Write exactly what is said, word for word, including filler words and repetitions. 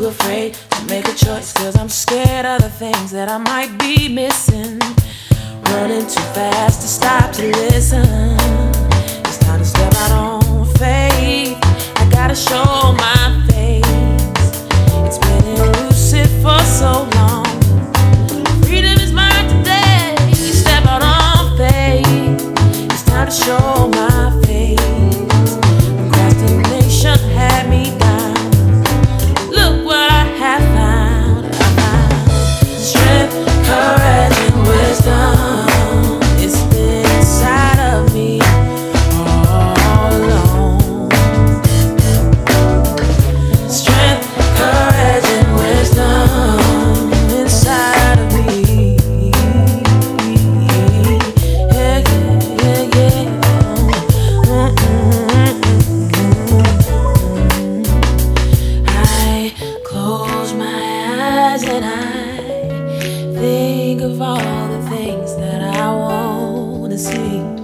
too afraid to make a choice, cause I'm scared of the things that I might be missing. Running too fast to stop to listen. It's time to step out on faith. I gotta show my face. It's been elusive for so long. Freedom is mine today. Step out on faith. It's time to show my face. Procrastination had me down. Look what I have found. I found strength, courage, and wisdom. It's been inside of me all along. Strength, courage, and wisdom inside of me. Yeah, yeah, yeah, yeah. Mm-mm-mm-mm. I close my eyes and I think of all the things that I want to see.